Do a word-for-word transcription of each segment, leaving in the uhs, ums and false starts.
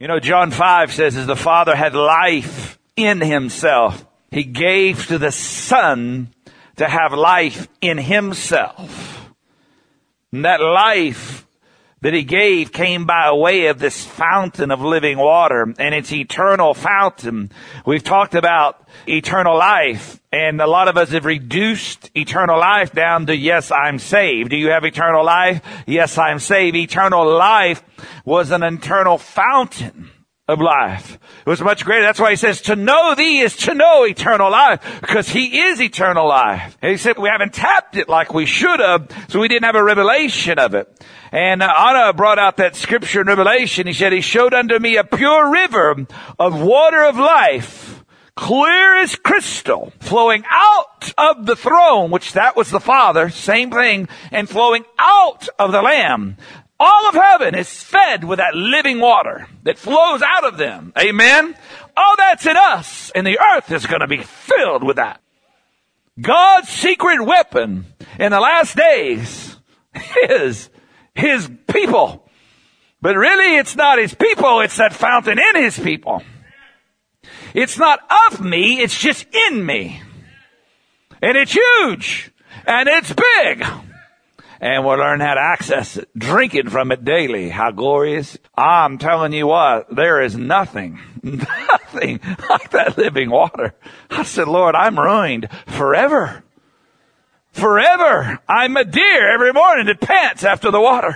You know, John five says, as the Father had life in himself, he gave to the Son to have life in himself. And that life that he gave came by way of this fountain of living water, and it's eternal fountain. We've talked about eternal life, and a lot of us have reduced eternal life down to, yes, I'm saved. Do you have eternal life? Yes, I'm saved. Eternal life was an eternal fountain of life. It was much greater. That's why he says, to know thee is to know eternal life, because he is eternal life. And he said we haven't tapped it like we should have, so we didn't have a revelation of it. And uh, Anna brought out that scripture in Revelation. He said, he showed unto me a pure river of water of life, clear as crystal, flowing out of the throne, which that was the Father, same thing, and flowing out of the Lamb. All of heaven is fed with that living water that flows out of them. Amen? All that's in us, and the earth is going to be filled with that. God's secret weapon in the last days is his people. But really, it's not his people, it's that fountain in his people. It's not of me, it's just in me. And it's huge, and it's big. And we'll learn how to access it, drinking from it daily. How glorious. I'm telling you what, there is nothing, nothing like that living water. I said, Lord, I'm ruined forever. Forever. I'm a deer every morning that pants after the water.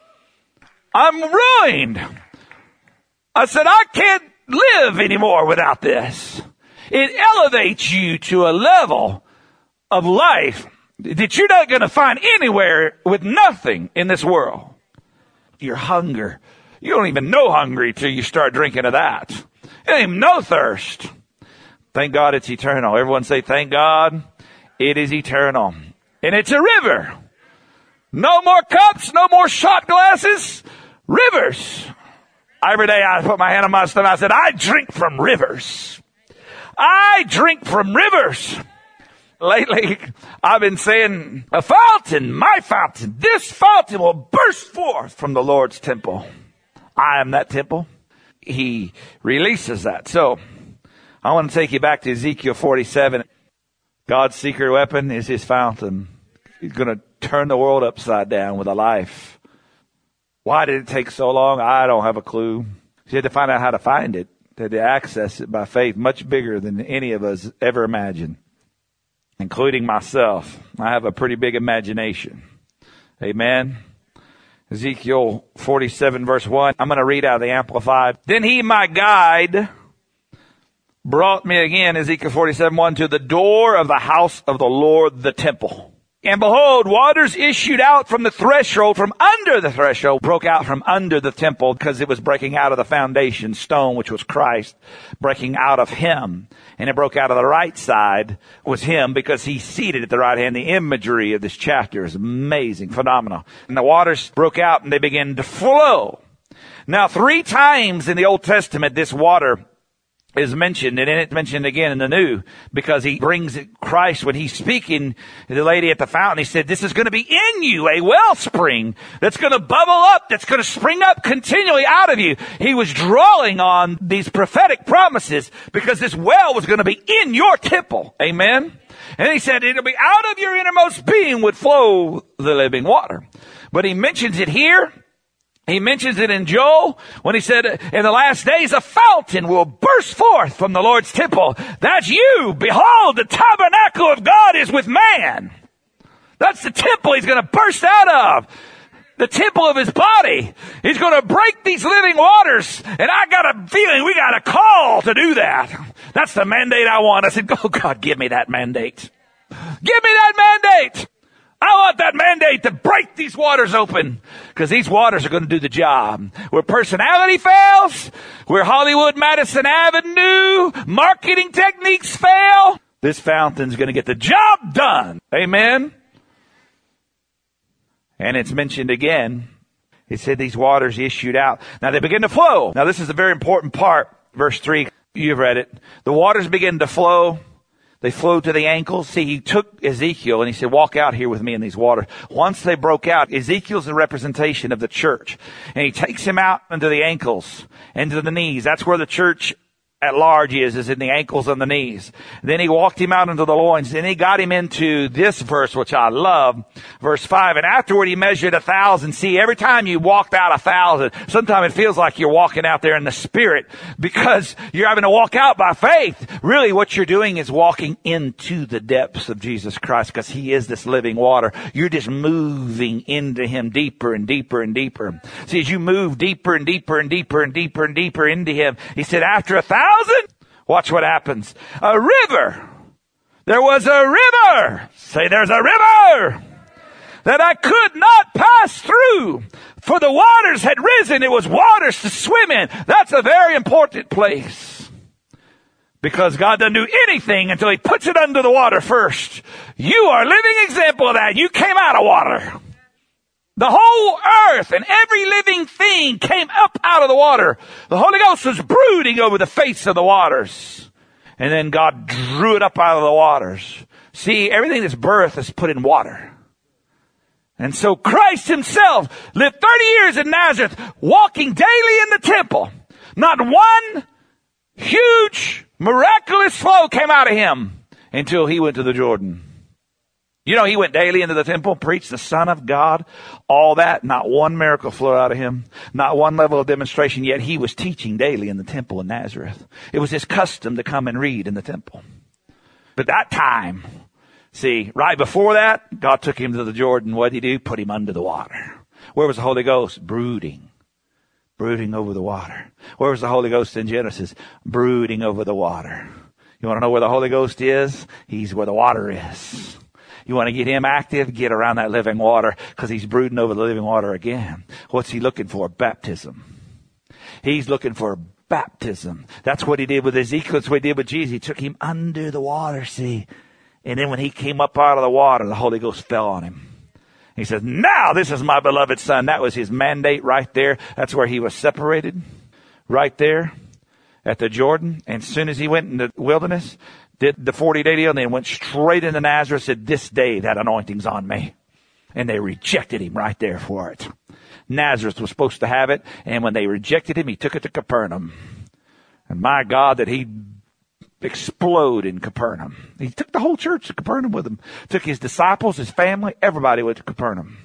I'm ruined. I said, I can't live anymore without this. It elevates you to a level of life that you're not going to find anywhere with nothing in this world. Your hunger. You don't even know hungry till you start drinking of that. You don't even know thirst. Thank God it's eternal. Everyone say, thank God it is eternal. And it's a river. No more cups, no more shot glasses. Rivers. Every day I put my hand on my stomach. I said, I drink from rivers. I drink from rivers. Lately, I've been saying, a fountain, my fountain, this fountain will burst forth from the Lord's temple. I am that temple. He releases that. So, I want to take you back to Ezekiel forty-seven. God's secret weapon is his fountain. He's going to turn the world upside down with a life. Why did it take so long? I don't have a clue. He had to find out how to find it, to access it by faith, much bigger than any of us ever imagined. Including myself. I have a pretty big imagination. Amen. Ezekiel forty-seven verse one. I'm going to read out of the Amplified. Then he, my guide, brought me again, Ezekiel forty-seven one, to the door of the house of the Lord, the temple. And behold, waters issued out from the threshold, from under the threshold, broke out from under the temple, because it was breaking out of the foundation stone, which was Christ, breaking out of him. And it broke out of the right side, was him, because he's seated at the right hand. The imagery of this chapter is amazing, phenomenal. And the waters broke out and they began to flow. Now, three times in the Old Testament, this water is mentioned, and then it's mentioned again in the New, because he brings Christ when he's speaking to the lady at the fountain. He said, this is going to be in you, a wellspring that's going to bubble up, that's going to spring up continually out of you. He was drawing on these prophetic promises because this well was going to be in your temple. Amen. And he said, it'll be out of your innermost being would flow the living water. But he mentions it here. He mentions it in Joel when he said, in the last days, a fountain will burst forth from the Lord's temple. That's you. Behold, the tabernacle of God is with man. That's the temple he's going to burst out of. The temple of his body. He's going to break these living waters. And I got a feeling we got a call to do that. That's the mandate I want. I said, oh God, give me that mandate. Give me that mandate. I want that mandate to break these waters open, because these waters are going to do the job. Where personality fails, where Hollywood, Madison Avenue, marketing techniques fail, this fountain's going to get the job done. Amen. And it's mentioned again. It said these waters issued out. Now they begin to flow. Now this is a very important part. Verse three, you've read it. The waters begin to flow. They flowed to the ankles. See, he took Ezekiel and he said, walk out here with me in these waters. Once they broke out, Ezekiel's a representation of the church. And he takes him out into the ankles, into the knees. That's where the church at large is, is in the ankles and the knees. Then he walked him out into the loins. Then he got him into this verse, which I love, verse five. And afterward he measured a thousand. See, every time you walked out a thousand, sometimes it feels like you're walking out there in the spirit because you're having to walk out by faith. Really what you're doing is walking into the depths of Jesus Christ because he is this living water. You're just moving into him deeper and deeper and deeper. See, as you move deeper and deeper and deeper and deeper and deeper into him, he said, after a thousand, watch what happens. A river. There was a river. Say, there's a river that I could not pass through, for the waters had risen. It was waters to swim in. That's a very important place, because God doesn't do anything until he puts it under the water first. You are a living example of that. You came out of water. The whole earth and every living thing came up out of the water. The Holy Ghost was brooding over the face of the waters. And then God drew it up out of the waters. See, everything that's birth is put in water. And so Christ himself lived thirty years in Nazareth, walking daily in the temple. Not one huge, miraculous flow came out of him until he went to the Jordan. You know, he went daily into the temple, preached the Son of God, all that. Not one miracle flowed out of him. Not one level of demonstration, yet he was teaching daily in the temple in Nazareth. It was his custom to come and read in the temple. But that time, see, right before that, God took him to the Jordan. What did he do? Put him under the water. Where was the Holy Ghost? Brooding. Brooding over the water. Where was the Holy Ghost in Genesis? Brooding over the water. You want to know where the Holy Ghost is? He's where the water is. You want to get him active? Get around that living water, because he's brooding over the living water again. What's he looking for? Baptism. He's looking for baptism. That's what he did with Ezekiel. That's what he did with Jesus. He took him under the water, see. And then when he came up out of the water, the Holy Ghost fell on him. He says, now this is my beloved Son. That was his mandate right there. That's where he was separated. Right there at the Jordan. And as soon as he went in the wilderness, did the forty day deal, and then went straight into Nazareth, said, this day that anointing's on me. And they rejected him right there for it. Nazareth was supposed to have it, and when they rejected him, he took it to Capernaum. And my God, that he explode in Capernaum. He took the whole church to Capernaum with him. Took his disciples, his family, everybody went to Capernaum.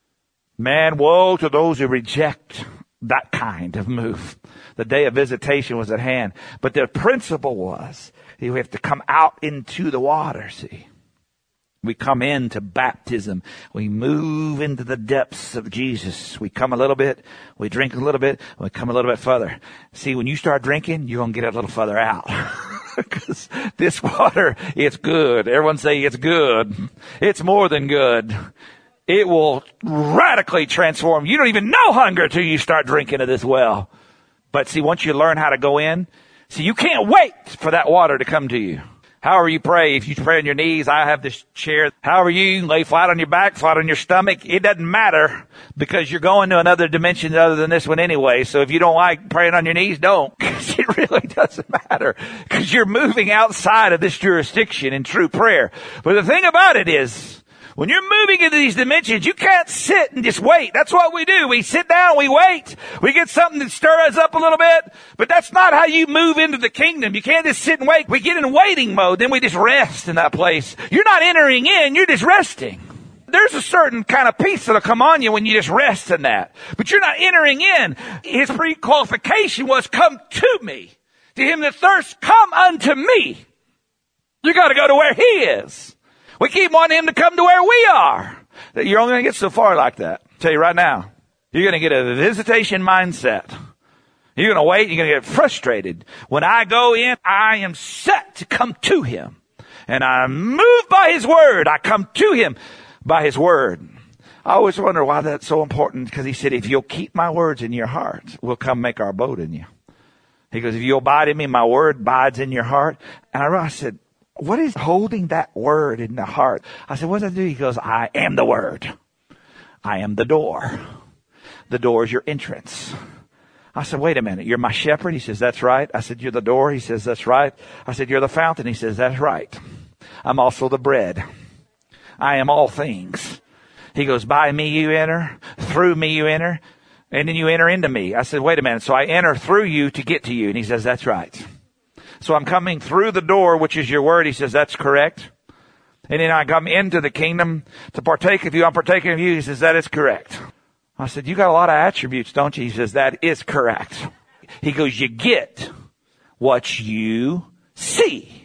Man, woe to those who reject that kind of move. The day of visitation was at hand. But the principle was, you have to come out into the water, see. We come into baptism. We move into the depths of Jesus. We come a little bit. We drink a little bit. We come a little bit further. See, when you start drinking, you're going to get a little further out. Because this water, it's good. Everyone say it's good. It's more than good. It will radically transform. You don't even know hunger until you start drinking of this well. But see, once you learn how to go in, see, you can't wait for that water to come to you. However you pray, if you pray on your knees, I have this chair. However you lay flat on your back, flat on your stomach, it doesn't matter, because you're going to another dimension other than this one anyway. So if you don't like praying on your knees, don't. Because it really doesn't matter. Because you're moving outside of this jurisdiction in true prayer. But the thing about it is, when you're moving into these dimensions, you can't sit and just wait. That's what we do. We sit down, we wait. We get something that stirs us up a little bit. But that's not how you move into the kingdom. You can't just sit and wait. We get in waiting mode, then we just rest in that place. You're not entering in, you're just resting. There's a certain kind of peace that'll come on you when you just rest in that. But you're not entering in. His pre-qualification was, come to me. To him that thirsts, come unto me. You got to go to where he is. We keep wanting him to come to where we are. You're only going to get so far like that. I'll tell you right now. You're going to get a visitation mindset. You're going to wait. You're going to get frustrated. When I go in, I am set to come to him. And I'm moved by his word. I come to him by his word. I always wonder why that's so important. Because he said, if you'll keep my words in your heart, we'll come make our abode in you. He goes, if you'll abide in me, my word abides in your heart. And I, I said, what is holding that word in the heart? I said, what does that do? He goes, I am the word. I am the door. The door is your entrance. I said, wait a minute. You're my shepherd? He says, that's right. I said, you're the door? He says, that's right. I said, you're the fountain? He says, that's right. I'm also the bread. I am all things. He goes, by me you enter, through me you enter, and then you enter into me. I said, wait a minute. So I enter through you to get to you. And he says, that's right. So I'm coming through the door, which is your word. He says, that's correct. And then I come into the kingdom to partake of you. I'm partaking of you. He says, that is correct. I said, you got a lot of attributes, don't you? He says, that is correct. He goes, you get what you see.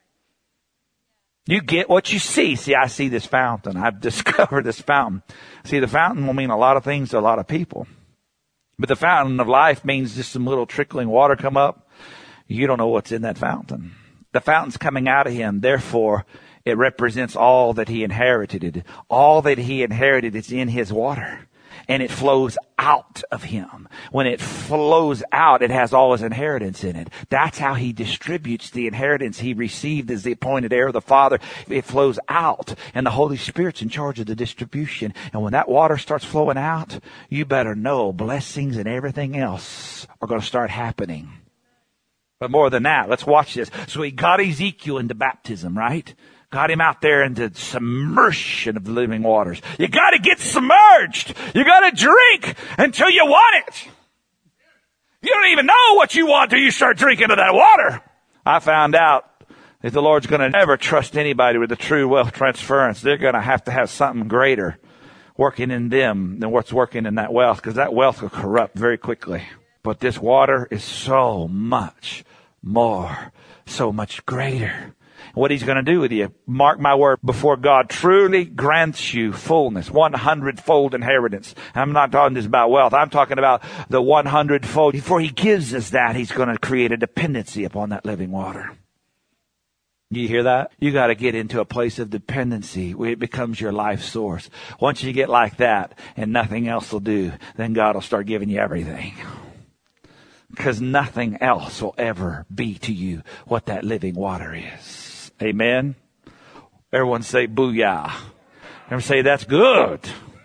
You get what you see. See, I see this fountain. I've discovered this fountain. See, the fountain will mean a lot of things to a lot of people. But the fountain of life means just some little trickling water come up. You don't know what's in that fountain. The fountain's coming out of him. Therefore, it represents all that he inherited. All that he inherited is in his water. And it flows out of him. When it flows out, it has all his inheritance in it. That's how he distributes the inheritance he received as the appointed heir of the Father. It flows out, and the Holy Spirit's in charge of the distribution. And when that water starts flowing out, you better know blessings and everything else are going to start happening. But more than that, let's watch this. So he got Ezekiel into baptism, right? Got him out there into submersion of the living waters. You got to get submerged. You got to drink until you want it. You don't even know what you want till you start drinking of that water. I found out if the Lord's going to never trust anybody with the true wealth transference, they're going to have to have something greater working in them than what's working in that wealth, because that wealth will corrupt very quickly. But this water is so much more, so much greater. What he's going to do with you, mark my word, before God truly grants you fullness, one hundred-fold inheritance. I'm not talking just about wealth. I'm talking about the one hundred-fold. Before he gives us that, he's going to create a dependency upon that living water. You hear that? You got to get into a place of dependency where it becomes your life source. Once you get like that and nothing else will do, then God will start giving you everything. Because nothing else will ever be to you what that living water is. Amen. Everyone say booyah. Everyone say that's good.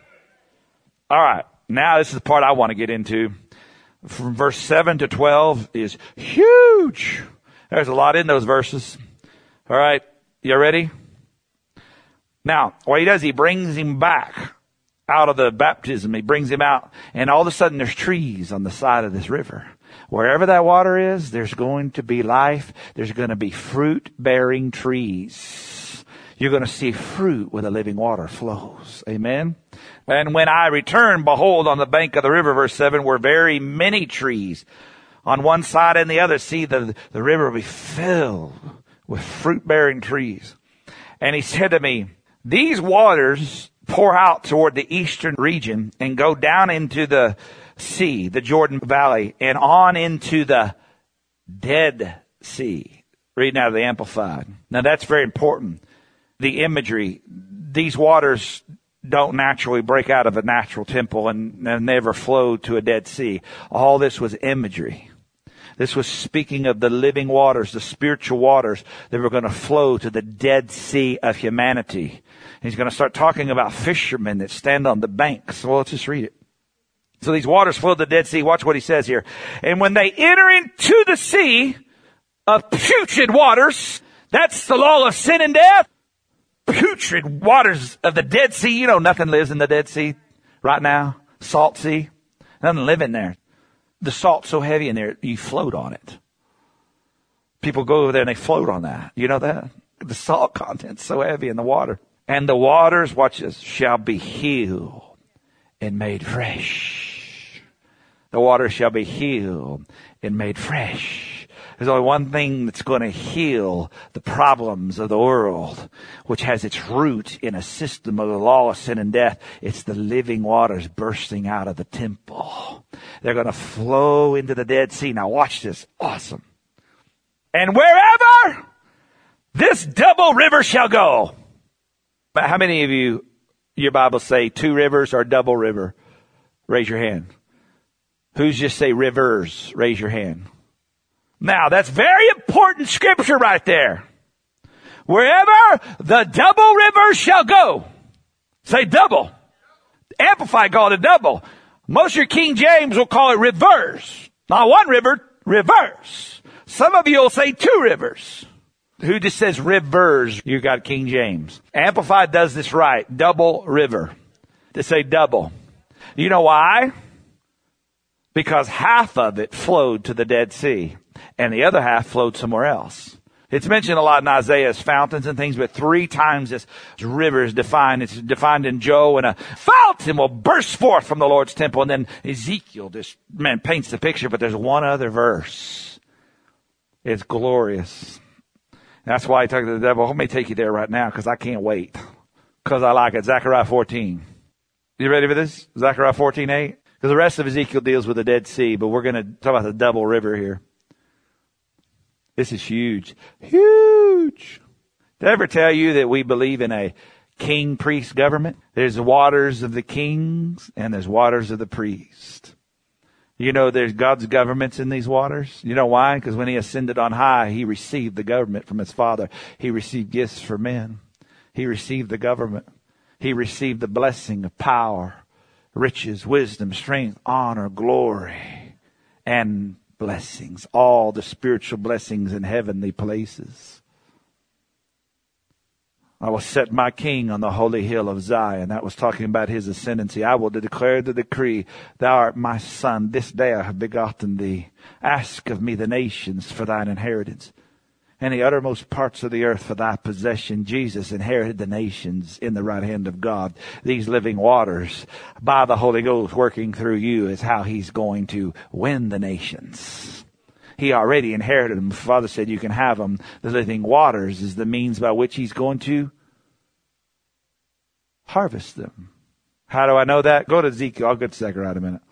All right. Now this is the part I want to get into. From verse seven to twelve is huge. There's a lot in those verses. All right. You ready? Now, what he does, he brings him back out of the baptism. He brings him out, and all of a sudden there's trees on the side of this river. Wherever that water is, there's going to be life. There's going to be fruit-bearing trees. You're going to see fruit where the living water flows. Amen? And when I return, behold, on the bank of the river, verse seven, were very many trees. On one side and the other, see, the, the river will be filled with fruit-bearing trees. And he said to me, these waters pour out toward the eastern region and go down into the sea, the Jordan Valley, and on into the Dead Sea. Reading out of the Amplified. Now that's very important. The imagery. These waters don't naturally break out of a natural temple and, and never flow to a Dead Sea. All this was imagery. This was speaking of the living waters, the spiritual waters that were going to flow to the Dead Sea of humanity. He's going to start talking about fishermen that stand on the banks. Well, let's just read it. So these waters flow to the Dead Sea. Watch what he says here. And when they enter into the sea of putrid waters, that's the law of sin and death. Putrid waters of the Dead Sea. You know, nothing lives in the Dead Sea right now. Salt sea. Nothing live in there. The salt's so heavy in there, you float on it. People go over there and they float on that. You know that? The salt content's so heavy in the water. And the waters, watch this, shall be healed and made fresh. The water shall be healed and made fresh. There's only one thing that's going to heal the problems of the world, which has its root in a system of the law of sin and death. It's the living waters bursting out of the temple. They're going to flow into the Dead Sea. Now watch this. Awesome. And wherever this double river shall go. How many of you, your Bible say two rivers or double river? Raise your hand. Who's just say rivers? Raise your hand. Now, that's very important scripture right there. Wherever the double river shall go. Say double. Amplified call it double. Most of your King James will call it reverse. Not one river, reverse. Some of you will say two rivers. Who just says rivers? You got King James. Amplified does this right. Double river. They say double. You know why? Because half of it flowed to the Dead Sea and the other half flowed somewhere else. It's mentioned a lot in Isaiah as fountains and things, but three times this river is defined. It's defined in Joel, and a fountain will burst forth from the Lord's temple. And then Ezekiel just, man, paints the picture, but there's one other verse. It's glorious. That's why he talked to the devil. Let me take you there right now because I can't wait. Because I like it. Zechariah fourteen. You ready for this? Zechariah fourteen eight. Because the rest of Ezekiel deals with the Dead Sea, but we're going to talk about the double river here. This is huge. Huge. Did I ever tell you that we believe in a king-priest government? There's waters of the kings and there's waters of the priest. You know, there's God's governments in these waters. You know why? Because when he ascended on high, he received the government from his Father. He received gifts for men. He received the government. He received the blessing of power, riches, wisdom, strength, honor, glory, and blessings. All the spiritual blessings in heavenly places. I will set my king on the holy hill of Zion. That was talking about his ascendancy. I will declare the decree. Thou art my son. This day I have begotten thee. Ask of me the nations for thine inheritance, and the uttermost parts of the earth for thy possession. Jesus inherited the nations in the right hand of God. These living waters, by the Holy Ghost working through you, is how he's going to win the nations. He already inherited them. Father said you can have them. The living waters is the means by which he's going to harvest them. How do I know that? Go to Ezekiel. I'll get to Zechariah in a minute.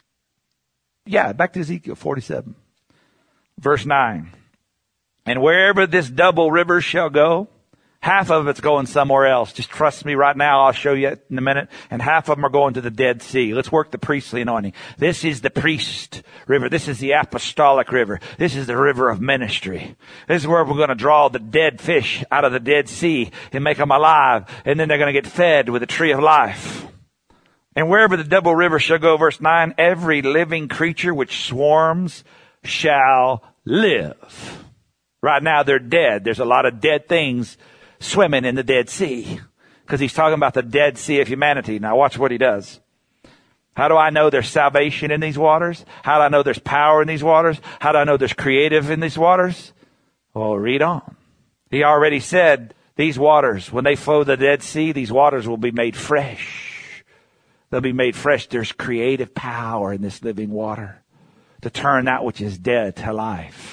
Yeah, back to Ezekiel forty-seven. Verse nine. And wherever this double river shall go, half of it's going somewhere else. Just trust me right now. I'll show you in a minute. And half of them are going to the Dead Sea. Let's work the priestly anointing. This is the priest river. This is the apostolic river. This is the river of ministry. This is where we're going to draw the dead fish out of the Dead Sea and make them alive. And then they're going to get fed with the tree of life. And wherever the double river shall go, verse nine, every living creature which swarms shall live. Right now they're dead. There's a lot of dead things swimming in the Dead Sea because he's talking about the Dead Sea of humanity. Now watch what he does. How do I know there's salvation in these waters? How do I know there's power in these waters? How do I know there's creative in these waters? Well, read on. He already said these waters, when they flow the Dead Sea, these waters will be made fresh. They'll be made fresh. There's creative power in this living water to turn that which is dead to life.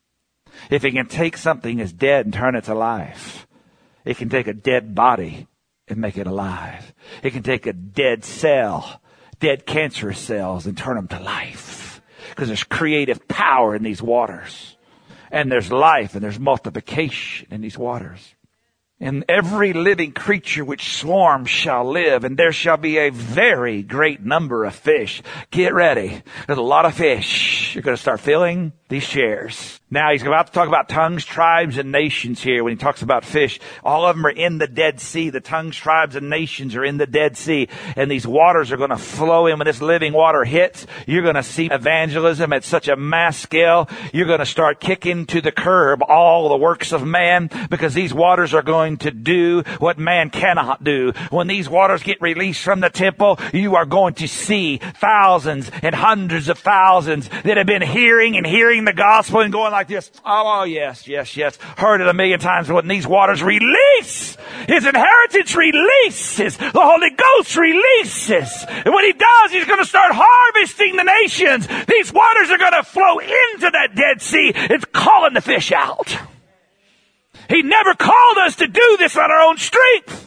If it can take something that's dead and turn it to life, it can take a dead body and make it alive. It can take a dead cell, dead cancerous cells, and turn them to life. Because there's creative power in these waters. And there's life and there's multiplication in these waters. And every living creature which swarms shall live, and there shall be a very great number of fish. Get ready. There's a lot of fish. You're going to start filling these chairs. Now he's about to talk about tongues, tribes, and nations here when he talks about fish. All of them are in the Dead Sea. The tongues, tribes, and nations are in the Dead Sea. And these waters are going to flow in. When this living water hits, you're going to see evangelism at such a mass scale. You're going to start kicking to the curb all the works of man, because these waters are going to do what man cannot do. When these waters get released from the temple, you are going to see thousands and hundreds of thousands that have been hearing and hearing the gospel and going like this. Oh, oh yes, yes, yes. Heard it a million times. When these waters release, his inheritance releases, the Holy Ghost releases. And when he does, he's going to start harvesting the nations. These waters are going to flow into that Dead Sea. It's calling the fish out. He never called us to do this on our own strength.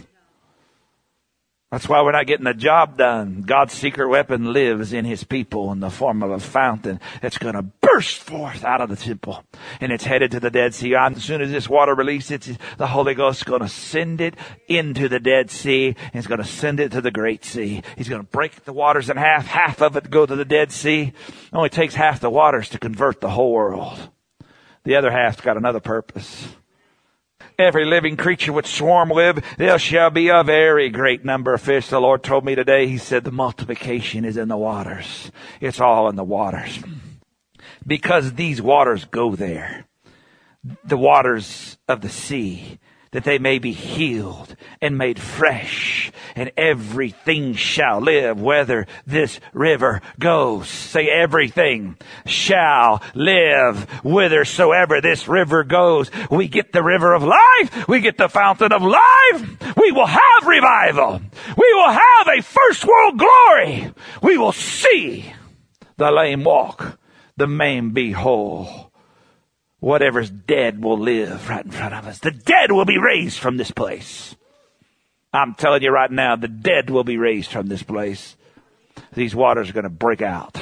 That's why we're not getting the job done. God's secret weapon lives in his people in the form of a fountain that's going to burst forth out of the temple. And it's headed to the Dead Sea. As soon as this water releases, the Holy Ghost is going to send it into the Dead Sea. And he's going to send it to the Great Sea. He's going to break the waters in half. Half of it go to the Dead Sea. It only takes half the waters to convert the whole world. The other half's got another purpose. Every living creature which swarm live, there shall be a very great number of fish. The Lord told me today, he said the multiplication is in the waters. It's all in the waters. Because these waters go there. the waters of the sea, that they may be healed and made fresh, and everything shall live whether this river goes. Say, everything shall live whithersoever this river goes. We get the river of life. We get the fountain of life. We will have revival. We will have a first world glory. We will see the lame walk, the maimed be whole. Whatever's dead will live right in front of us. The dead will be raised from this place. I'm telling you right now, the dead will be raised from this place. These waters are going to break out.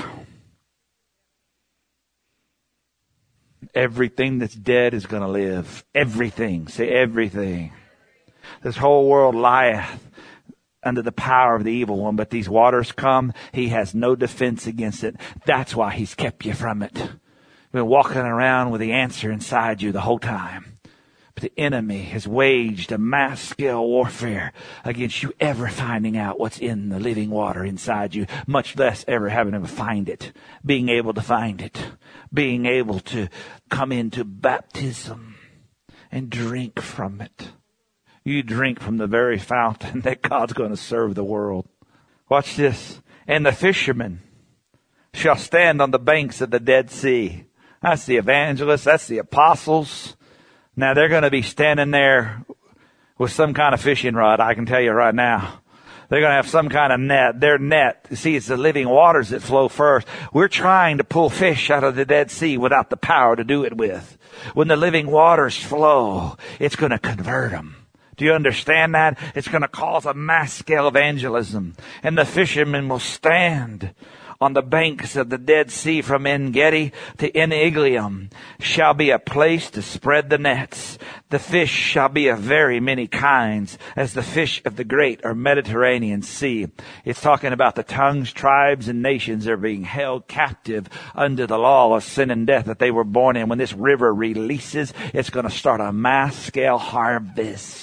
Everything that's dead is going to live. Everything. Say everything. This whole world lieth under the power of the evil one, but these waters come. He has no defense against it. That's why he's kept you from it. You've been walking around with the answer inside you the whole time. But the enemy has waged a mass scale warfare against you ever finding out what's in the living water inside you, much less ever having to find it, being able to find it, being able to come into baptism and drink from it. You drink from the very fountain that God's going to serve the world. Watch this. And the fishermen shall stand on the banks of the Dead Sea. That's the evangelists. That's the apostles. Now they're going to be standing there with some kind of fishing rod. I can tell you right now. They're going to have some kind of net. Their net, see, it's the living waters that flow first. We're trying to pull fish out of the Dead Sea without the power to do it with. When the living waters flow, it's going to convert them. Do you understand that? It's going to cause a mass scale evangelism. And the fishermen will stand on the banks of the Dead Sea from En-Gedi to En-Eglaim shall be a place to spread the nets. The fish shall be of very many kinds, as the fish of the great or Mediterranean Sea. It's talking about the tongues, tribes, and nations are being held captive under the law of sin and death that they were born in. When this river releases, it's going to start a mass scale harvest.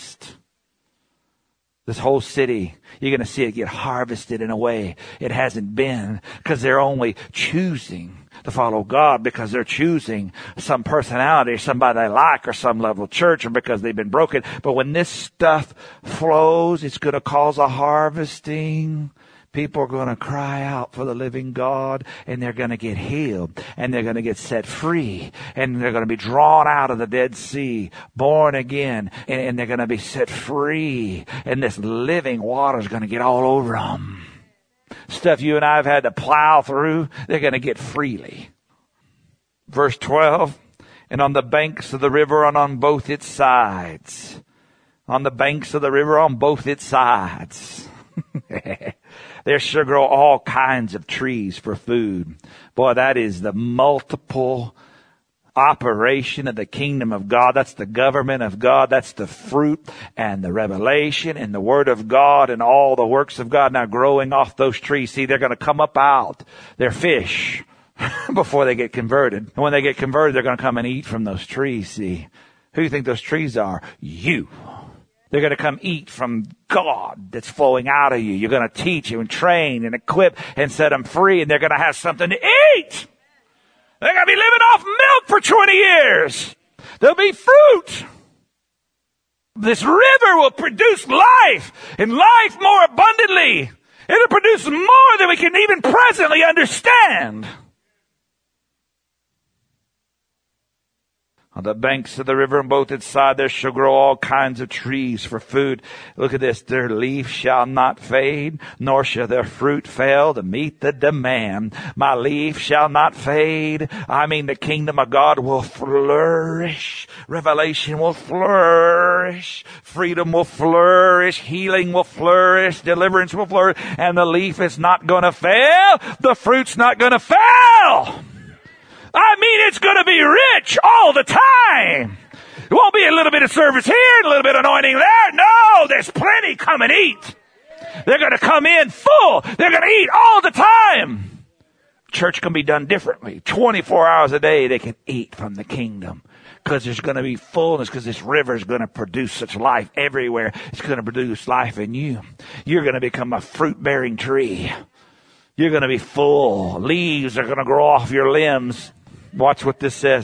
This whole city, you're going to see it get harvested in a way it hasn't been, because they're only choosing to follow God because they're choosing some personality, somebody they like, or some level of church, or because they've been broken. But when this stuff flows, it's going to cause a harvesting. People are going to cry out for the living God, and they're going to get healed, and they're going to get set free, and they're going to be drawn out of the Dead Sea, born again, and, and they're going to be set free, and this living water is going to get all over them. Stuff you and I have had to plow through, they're going to get freely. Verse twelve, and on the banks of the river and on both its sides. On the banks of the river on both its sides. There shall grow all kinds of trees for food. Boy, that is the multiple operation of the kingdom of God. That's the government of God. That's the fruit and the revelation and the word of God and all the works of God now growing off those trees. See, they're going to come up out. They're fish before they get converted. And when they get converted, they're going to come and eat from those trees. See, who do you think those trees are? You. They're going to come eat from God that's flowing out of you. You're going to teach and train and equip and set them free, and they're going to have something to eat. They're going to be living off milk for twenty years. There'll be fruit. This river will produce life, and life more abundantly. It'll produce more than we can even presently understand. On the banks of the river on both its sides there shall grow all kinds of trees for food. Look at this. Their leaf shall not fade, nor shall their fruit fail to meet the demand. My leaf shall not fade. I mean, the kingdom of God will flourish. Revelation will flourish. Freedom will flourish. Healing will flourish. Deliverance will flourish. And the leaf is not going to fail. The fruit's not going to fail. I mean, it's going to be rich all the time. It won't be a little bit of service here and a little bit of anointing there. No, there's plenty. Come and eat. They're going to come in full. They're going to eat all the time. Church can be done differently. twenty-four hours a day, they can eat from the kingdom. Because there's going to be fullness, because this river is going to produce such life everywhere. It's going to produce life in you. You're going to become a fruit-bearing tree. You're going to be full. Leaves are going to grow off your limbs. Watch what this says.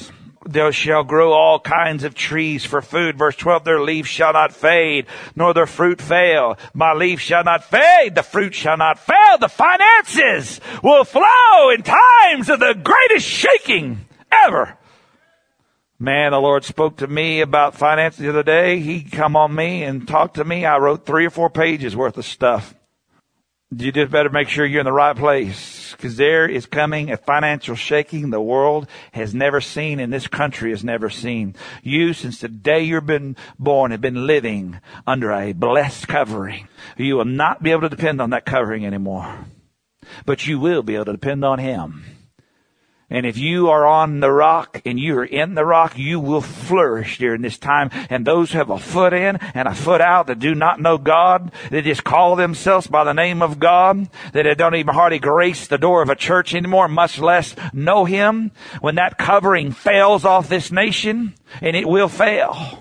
there shall grow all kinds of trees for food. Verse twelve, their leaves shall not fade, nor their fruit fail. My leaf shall not fade, the fruit shall not fail. The finances will flow in times of the greatest shaking ever. Man, the Lord spoke to me about finance the other day. He come on me and talked to me. I wrote three or four pages worth of stuff. You just better make sure you're in the right place, because there is coming a financial shaking the world has never seen and this country has never seen. You, since the day you've been born, have been living under a blessed covering. You will not be able to depend on that covering anymore, but you will be able to depend on Him. And if you are on the rock and you are in the rock, you will flourish during this time. And those who have a foot in and a foot out that do not know God, they just call themselves by the name of God, that they don't even hardly grace the door of a church anymore, much less know Him. When that covering fails off this nation, and it will fail,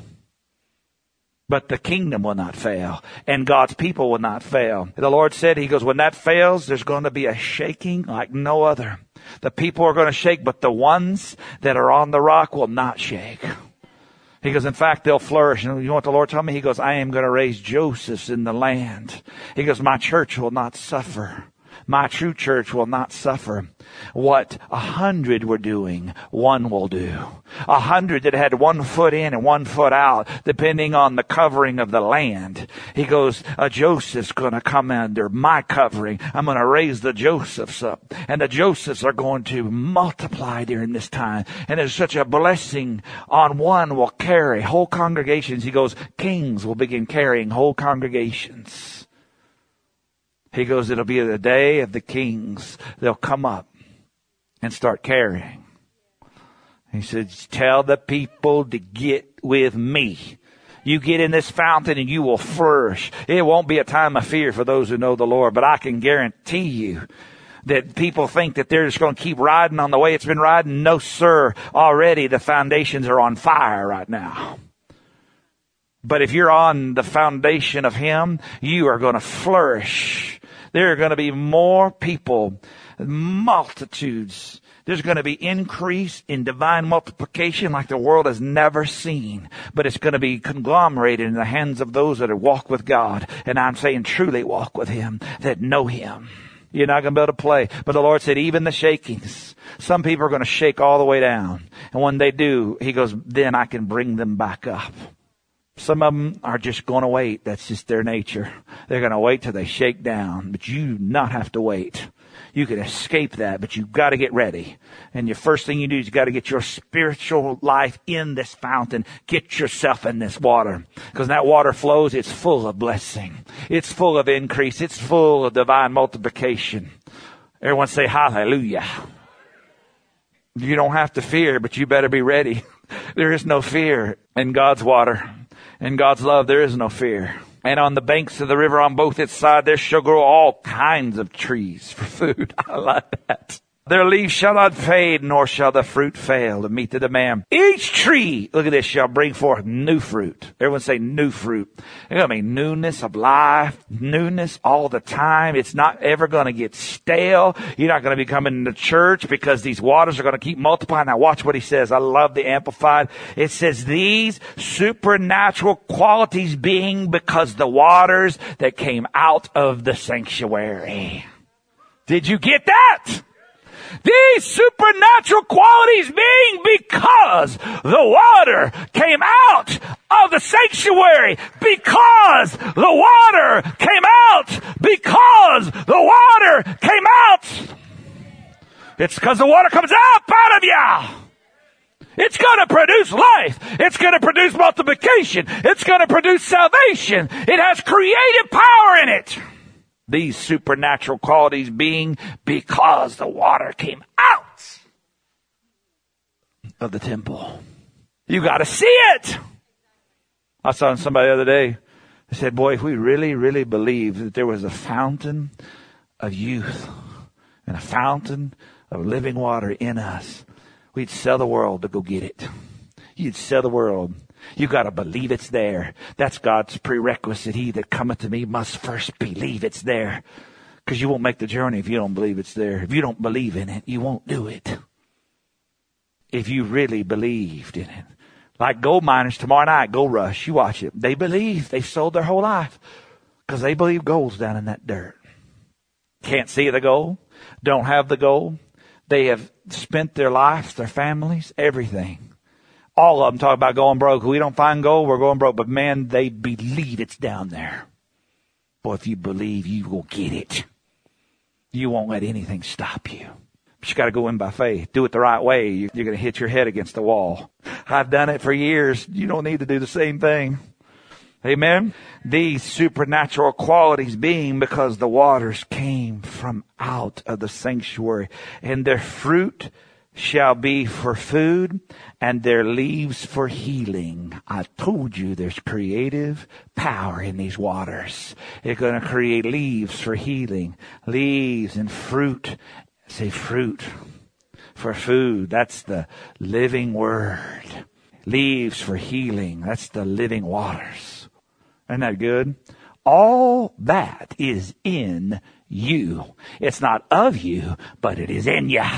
but the kingdom will not fail, and God's people will not fail. The Lord said, He goes, when that fails, there's going to be a shaking like no other. The people are going to shake, but the ones that are on the rock will not shake. He goes, in fact, they'll flourish. And you know what the Lord told me? He goes, I am going to raise Josephs in the land. He goes, my church will not suffer. My true church will not suffer. What a hundred were doing, one will do. A hundred that had one foot in and one foot out, depending on the covering of the land. He goes, a Joseph's going to come under my covering. I'm going to raise the Josephs up. And the Josephs are going to multiply during this time. And there's such a blessing on one will carry whole congregations. He goes, kings will begin carrying whole congregations. He goes, it'll be the day of the kings. They'll come up and start carrying. He says, tell the people to get with me. You get in this fountain and you will flourish. It won't be a time of fear for those who know the Lord, but I can guarantee you that people think that they're just going to keep riding on the way it's been riding. No, sir. Already the foundations are on fire right now. But if you're on the foundation of Him, you are going to flourish. There are going to be more people, multitudes. There's going to be increase in divine multiplication like the world has never seen. But it's going to be conglomerated in the hands of those that walk with God. And I'm saying truly walk with Him, that know Him. You're not going to be able to play. But the Lord said, even the shakings, some people are going to shake all the way down. And when they do, He goes, then I can bring them back up. Some of them are just going to wait. That's just their nature. They're going to wait till they shake down. But you do not have to wait. You can escape that, but you've got to get ready. And your first thing you do is you've got to get your spiritual life in this fountain. Get yourself in this water. Because that water flows, it's full of blessing. It's full of increase. It's full of divine multiplication. Everyone say hallelujah. You don't have to fear, but you better be ready. There is no fear in God's water. In God's love, there is no fear. And on the banks of the river on both its sides, there shall grow all kinds of trees for food. I like that. Their leaves shall not fade, nor shall the fruit fail to meet the demand. Each tree, look at this, shall bring forth new fruit. Everyone say new fruit. There's going to be newness of life, newness all the time. It's not ever going to get stale. You're not going to be coming to church because these waters are going to keep multiplying. Now watch what he says. I love the Amplified. It says these supernatural qualities being because the waters that came out of the sanctuary. Did you get that? These supernatural qualities being because the water came out of the sanctuary. Because the water came out. Because the water came out. It's because the water comes up out of you. It's going to produce life. It's going to produce multiplication. It's going to produce salvation. It has creative power in it. These supernatural qualities being because the water came out of the temple. You got to see it. I saw somebody the other day. They said, boy, if we really, really believed that there was a fountain of youth and a fountain of living water in us, we'd sell the world to go get it. You'd sell the world. You got to believe it's there. That's God's prerequisite. He that cometh to me must first believe it's there. Because you won't make the journey if you don't believe it's there. If you don't believe in it, you won't do it. if you really believed in it. Like gold miners tomorrow night, Gold Rush, you watch it. They believe. They sold their whole life because they believe gold's down in that dirt. Can't see the gold. Don't have the gold. They have spent their lives, their families, everything. All of them talk about going broke. We don't find gold, we're going broke. But man, they believe it's down there. Boy, if you believe, you will get it. You won't let anything stop you. But you got to go in by faith. Do it the right way. You're going to hit your head against the wall. I've done it for years. You don't need to do the same thing. Amen. These supernatural qualities being because the waters came from out of the sanctuary, and their fruit shall be for food and their leaves for healing. I told you there's creative power in these waters. It's going to create leaves for healing, leaves and fruit. Say fruit for food. That's the living word. Leaves for healing. That's the living waters. Isn't that good? All that is in you. It's not of you, but it is in you.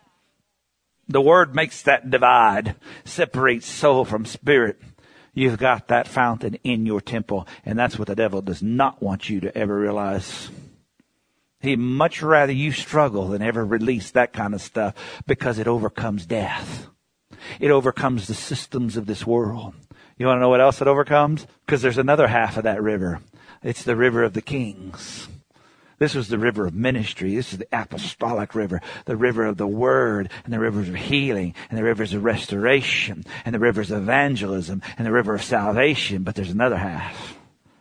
The word makes that divide, separates soul from spirit. You've got that fountain in your temple, and that's what the devil does not want you to ever realize. He'd much rather you struggle than ever release that kind of stuff, because it overcomes death. It overcomes the systems of this world. You want to know what else it overcomes? Because there's another half of that river. It's the river of the kings. This was the river of ministry. This is the apostolic river, the river of the word, and the rivers of healing, and the rivers of restoration, and the rivers of evangelism, and the river of salvation. But there's another half.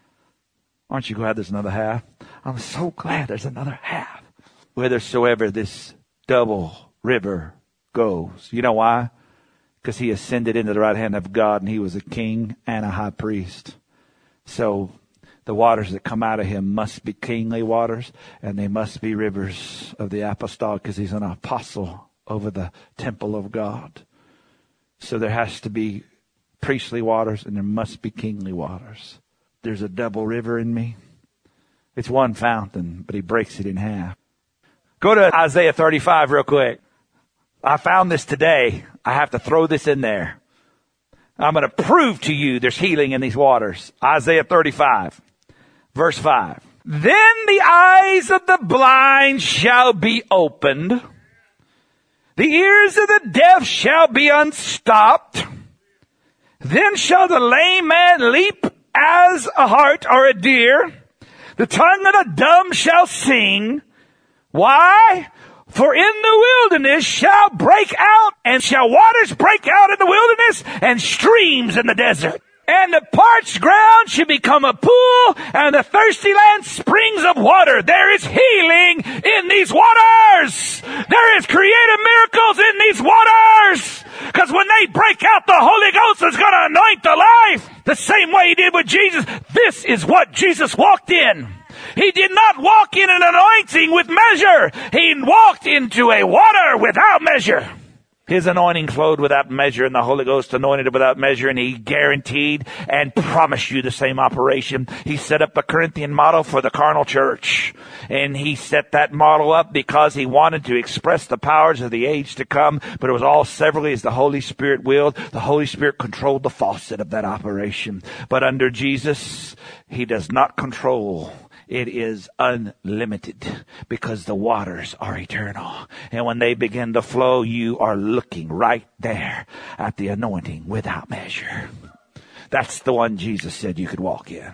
Aren't you glad there's another half? I'm so glad there's another half. Whithersoever this double river goes. You know why? Because he ascended into the right hand of God, and he was a king and a high priest. So the waters that come out of him must be kingly waters, and they must be rivers of the apostolic, because he's an apostle over the temple of God. So there has to be priestly waters, and there must be kingly waters. There's a double river in me. It's one fountain, but he breaks it in half. Go to Isaiah thirty-five real quick. I found this today. I have to throw this in there. I'm going to prove to you there's healing in these waters. Isaiah thirty-five, verse five. Then the eyes of the blind shall be opened. The ears of the deaf shall be unstopped. Then shall the lame man leap as a hart or a deer. The tongue of the dumb shall sing. Why? For in the wilderness shall break out, and shall waters break out in the wilderness, and streams in the desert. And the parched ground shall become a pool, and the thirsty land springs of water. There is healing in these waters. There is creative miracles in these waters. Because when they break out, the Holy Ghost is going to anoint the life. The same way he did with Jesus. This is what Jesus walked in. He did not walk in an anointing with measure. He walked into a water without measure. His anointing flowed without measure, and the Holy Ghost anointed it without measure, and he guaranteed and promised you the same operation. He set up a Corinthian model for the carnal church, and he set that model up because he wanted to express the powers of the age to come, but it was all severally as the Holy Spirit willed. The Holy Spirit controlled the faucet of that operation. But under Jesus, he does not control. It is unlimited, because the waters are eternal. And when they begin to flow, you are looking right there at the anointing without measure. That's the one Jesus said you could walk in.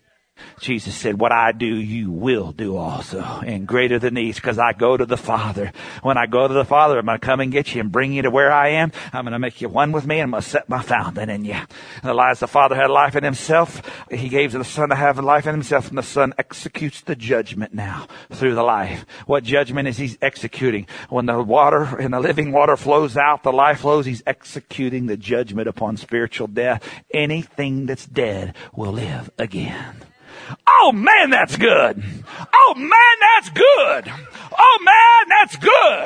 Jesus said, what I do, you will do also, and greater than these, because I go to the Father. When I go to the Father, I'm going to come and get you and bring you to where I am. I'm going to make you one with me, and I'm going to set my fountain in you. And as the Father had life in himself, he gave to the Son to have life in himself, and the Son executes the judgment now through the life. What judgment is he executing? When the water and the living water flows out, the life flows, he's executing the judgment upon spiritual death. Anything that's dead will live again. Oh man, that's good. Oh man, that's good. Oh man, that's good.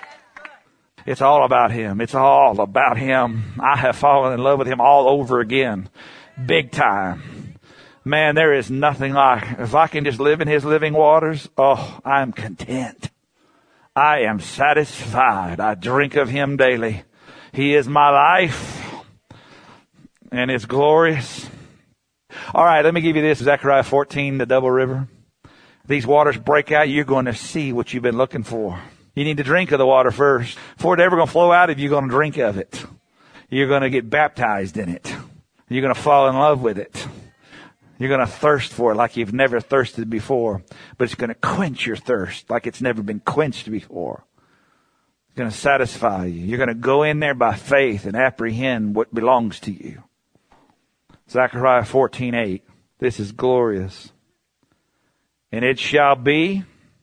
It's all about him. It's all about him. I have fallen in love with him all over again. Big time. Man, there is nothing like, if I can just live in his living waters, oh, I'm content. I am satisfied. I drink of him daily. He is my life, and it's glorious. All right, let me give you this. Zechariah fourteen, the double river. These waters break out, you're going to see what you've been looking for. You need to drink of the water first. Before it's ever going to flow out of you, you're going to drink of it. You're going to get baptized in it. You're going to fall in love with it. You're going to thirst for it like you've never thirsted before. But it's going to quench your thirst like it's never been quenched before. It's going to satisfy you. You're going to go in there by faith and apprehend what belongs to you. Zechariah fourteen eight. This is glorious. And it shall be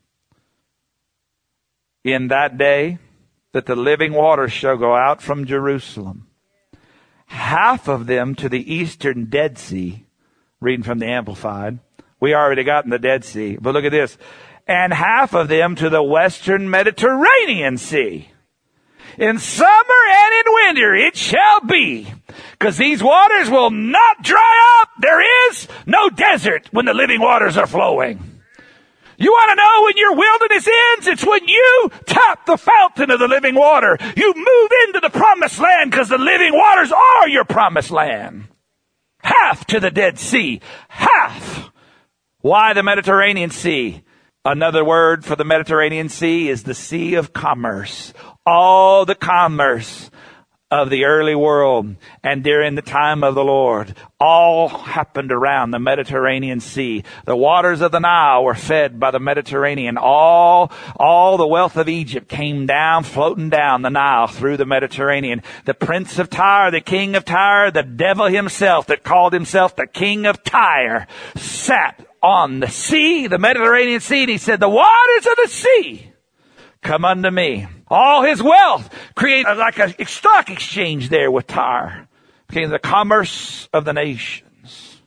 in that day that the living waters shall go out from Jerusalem, half of them to the eastern Dead Sea, reading from the Amplified. We already got in the Dead Sea, but look at this. And half of them to the western Mediterranean Sea. In summer and in winter it shall be, because these waters will not dry up. There is no desert when the living waters are flowing. You want to know when your wilderness ends? It's when you tap the fountain of the living water. You move into the promised land because the living waters are your promised land. Half to the Dead Sea. Half. Why the Mediterranean Sea? Another word for the Mediterranean Sea is the Sea of Commerce. All the commerce of the early world and during the time of the Lord all happened around the Mediterranean Sea. The waters of the Nile were fed by the Mediterranean. All, all the wealth of Egypt came down, floating down the Nile through the Mediterranean. The prince of Tyre, the king of Tyre, the devil himself that called himself the king of Tyre, sat on the sea, the Mediterranean Sea, and he said, the waters of the sea come unto me. All his wealth created like a stock exchange there with Tyre. Became the commerce of the nations.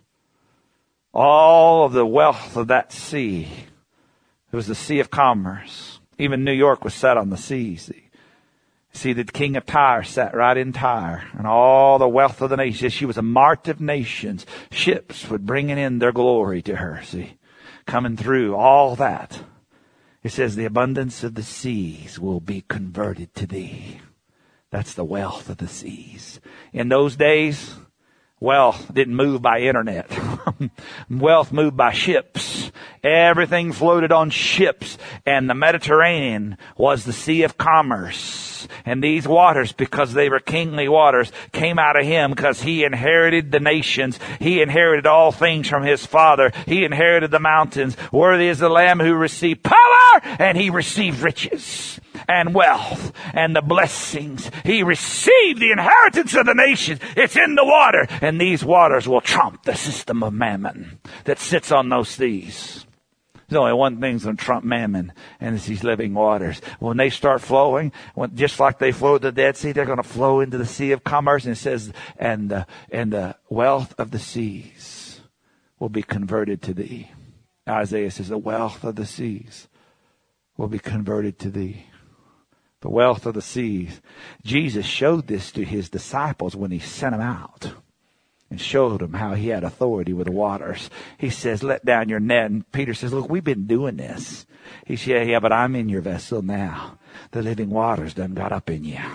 All of the wealth of that sea. It was the sea of commerce. Even New York was set on the sea. See, see the king of Tyre sat right in Tyre. And all the wealth of the nations. She was a mart of nations. Ships would bringing in their glory to her. See, coming through all that. It says, the abundance of the seas will be converted to thee. That's the wealth of the seas. In those days, wealth didn't move by internet. Wealth moved by ships. Everything floated on ships. And the Mediterranean was the sea of commerce. And these waters, because they were kingly waters, came out of him because he inherited the nations. He inherited all things from his father. He inherited the mountains. Worthy is the Lamb who received power, and he received riches and wealth and the blessings. He received the inheritance of the nations. It's in the water. And these waters will trump the system of mammon that sits on those seas. There's only one thing's going to trump mammon, and it's these living waters. When they start flowing, when, just like they flowed to the Dead Sea, they're going to flow into the sea of commerce. And it says, and the, and the wealth of the seas will be converted to thee. Isaiah says, the wealth of the seas will be converted to thee. The wealth of the seas. Jesus showed this to his disciples when he sent them out. And showed him how he had authority with the waters. He says, let down your net. And Peter says, look, we've been doing this. He said, yeah, but I'm in your vessel now. The living waters done got up in you.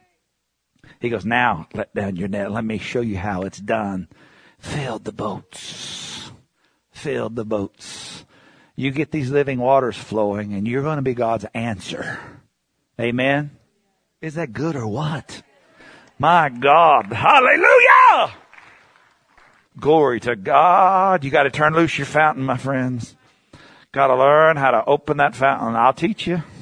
He goes, now let down your net. Let me show you how it's done. Filled the boats. Filled the boats. You get these living waters flowing and you're going to be God's answer. Amen. Is that good or what? My God. Hallelujah. Glory to God. You got to turn loose your fountain, my friends. Got to learn how to open that fountain. I'll teach you.